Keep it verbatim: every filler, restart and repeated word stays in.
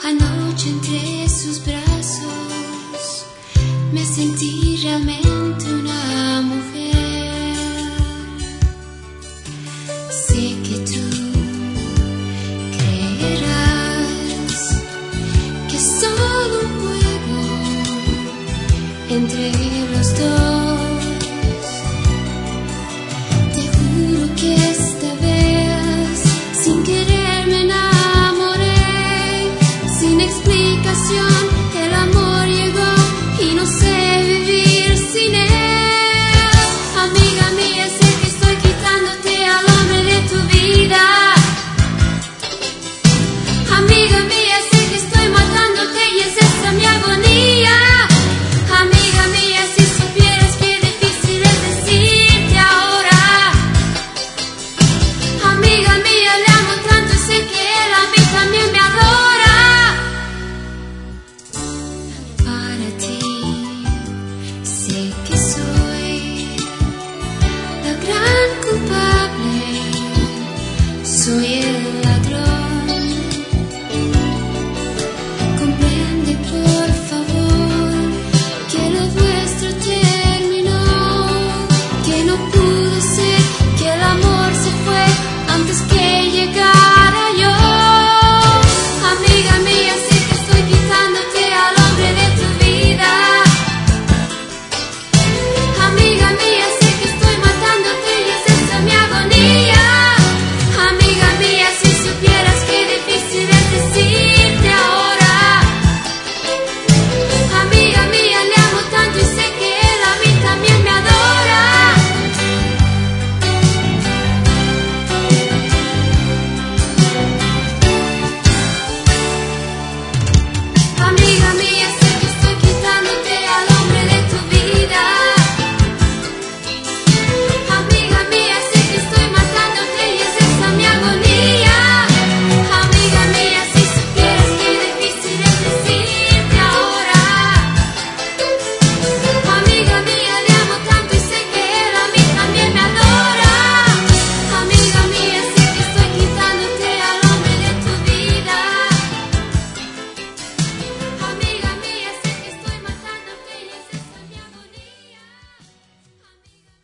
Anoche entre sus brazos me sentí realmente una mujer. Sé que tú creerás que es solo un juego entre los dos. Te juro que esta vez sin querer me enamoré, sin explicación.